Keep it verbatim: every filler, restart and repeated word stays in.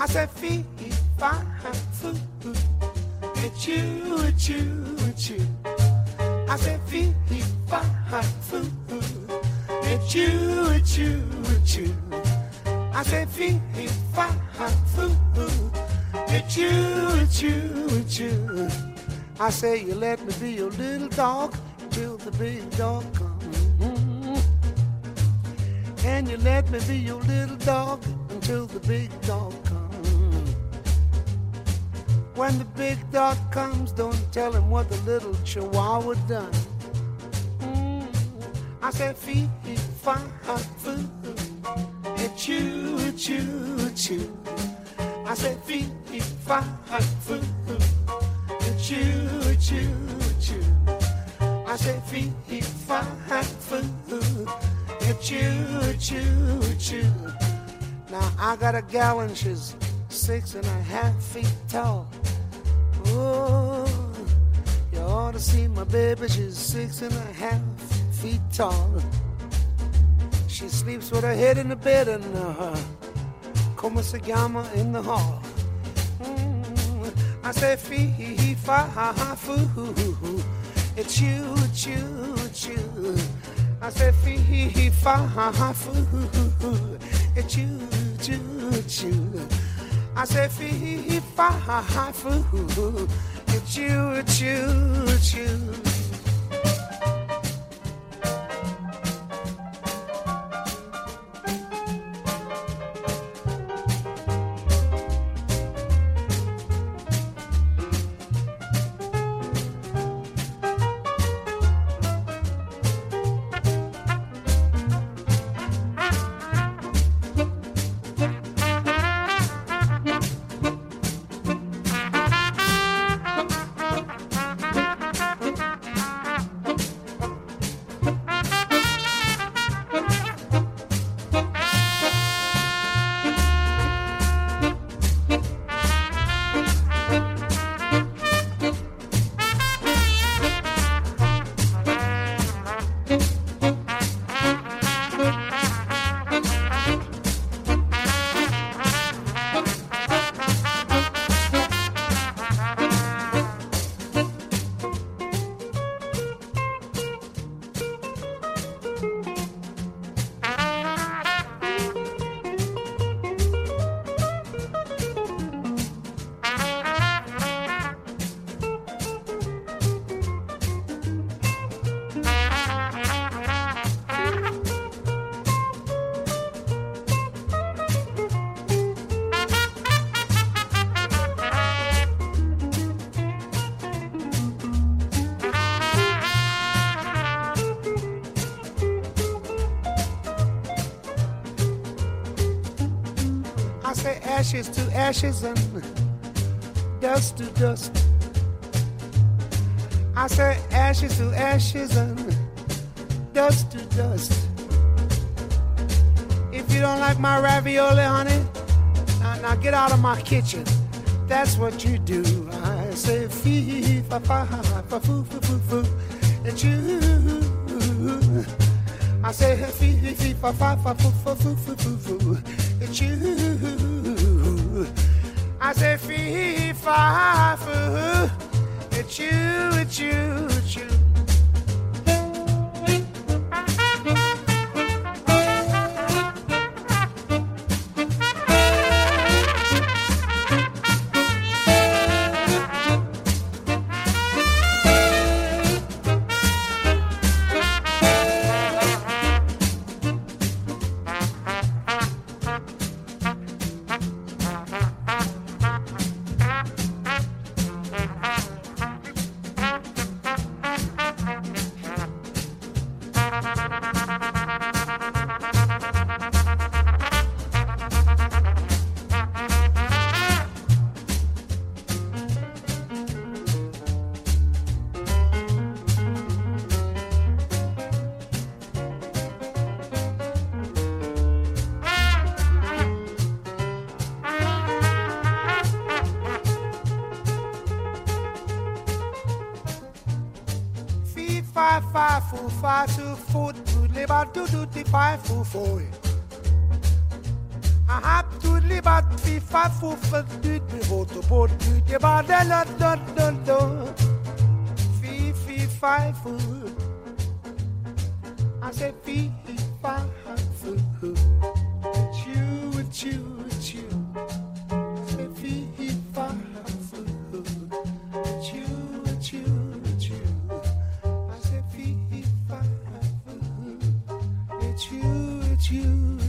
I said, fee, fi, foo. It's you, it's you, it's you. I said, fee, fi, foo. It's you, it's you, it's you. I said, fee, fi, foo. It's you, it's you, it's you. I say, you let me be your little dog till the big dog comes. Mm-hmm. And you let me be your little dog until the big dog comes. When the big dog comes, don't tell him what the little chihuahua done. Mm. I said, fee, fi, foo. It's you, it's you, it's you. I said, fee, fi, foo. It's you, it's you, it's you. I said, fee, fi, foo. It's you, it's you, it's you. Now I got a gal and she's six and a half feet tall. Oh, you ought to see my baby, she's six and a half feet tall. She sleeps with her head in the bed and her como se llama in the hall. Mm, I say, fee, fi, foo. It's you, it's you, it's you. I say, fee, fi, foo. It's you, it's you, it's you. I say, fee, fi, foo. It's you, it's you, it's you. Ashes to ashes and dust to dust. I say ashes to ashes and dust to dust. If you don't like my ravioli, honey, now, now get out of my kitchen. That's what you do. I say fee, fa, fa, fa, foo, foo, foo, foo. It's you. I say fee, fee, fa, fa, fa, foo, foo, foo, foo, foo, foo. It's you. I say fee, fa, foo. It's you, it's you, it's you. Five, five, four, five, two, four, two, live out, do, do, the five, four, four. I I have to live at three, five, four, five, do the water boat, do the bar, da da da da da. Fee, fee, five, food. I said fee, five, food. It's you, it's you, it's you. I said fee, five, food. It's you, it's you, it's you. I said fee, five, food. It's you, it's you.